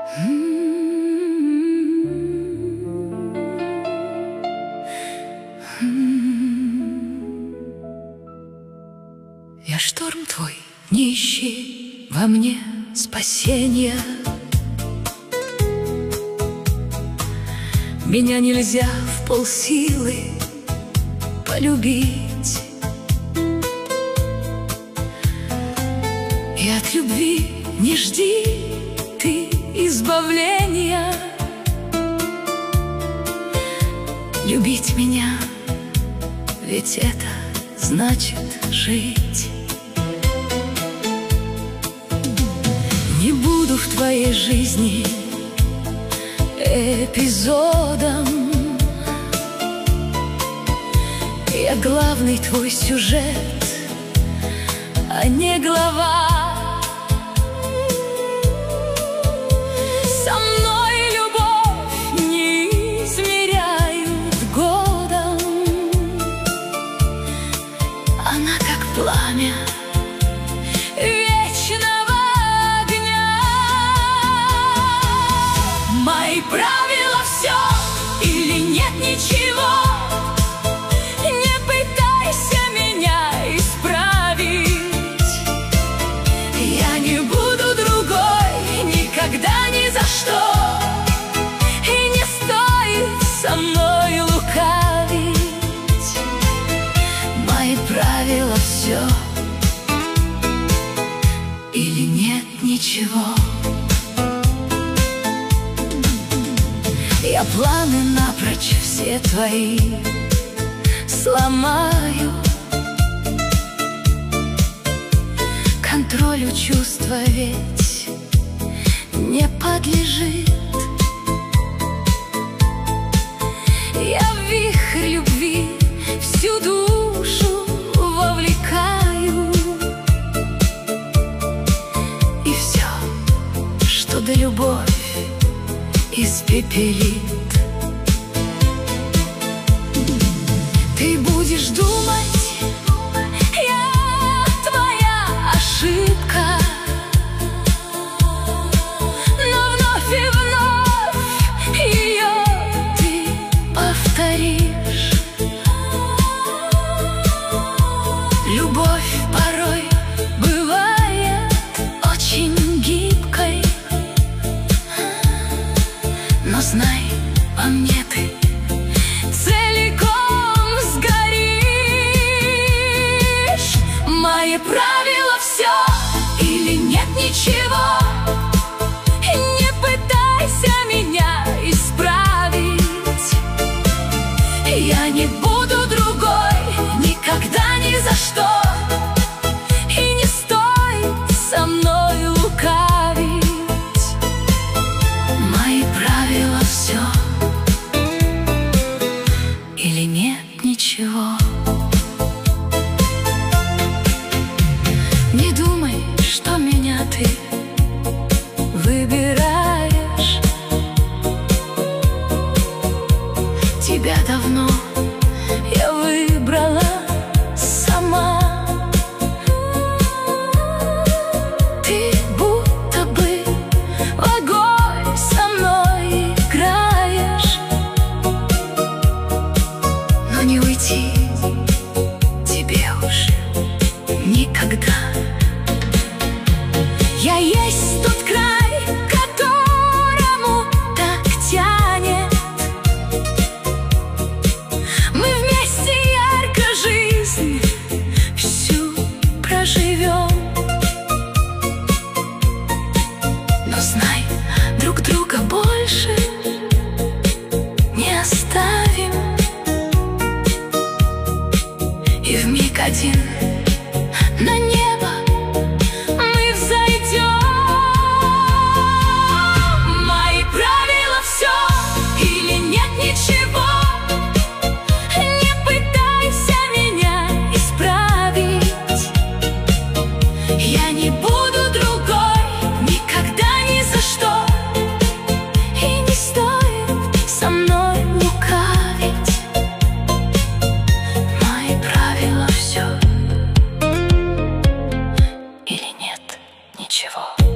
Я шторм твой, не ищи во мне спасения. Меня нельзя в полсилы полюбить, и от любви не жди ты избавления. Любить меня, ведь это значит жить. Не буду в твоей жизни эпизодом. Я главный твой сюжет, а не глава. Со мной любовь не измеряют годом. Она как пламя вечного огня. Мои правила все или нет ничего. Не пытайся меня исправить. Я не буду другой никогда, ни за что. И не стоит со мной лукавить. Мои правила все или нет ничего. Я планы напрочь все твои сломаю. Контролю чувства ведь не подлежит. Я в вихрь любви всю душу вовлекаю. И все, что да любовь испепелит. Ты будешь думать, я твоя ошибка, но вновь и вновь ее ты повторишь. Любовь порой бывает очень гибкой, но знай, во мне ты целиком сгоришь. Мои правила все или нет ничего. Не пытайся меня исправить. Я не буду другой никогда, ни за что. И не стоит со мной лукавить. Мои правила все или нет ничего. Не думай, что меня ты выбираешь. Тебя давно я выбрала сама. Ты будто бы в огонь со мной играешь, но не уйти тебе уж никогда. Я есть тот край, которому так тянет. Мы вместе ярко жизнь всю проживем. Но знай, друг друга больше не оставим. И вмиг один на небо мы взойдем. Мои правила все или нет ничего. Не пытайся меня исправить. Я не буду другой никогда, ни за что. И не стоит со мной лукавить. Мои правила все или нет ничего.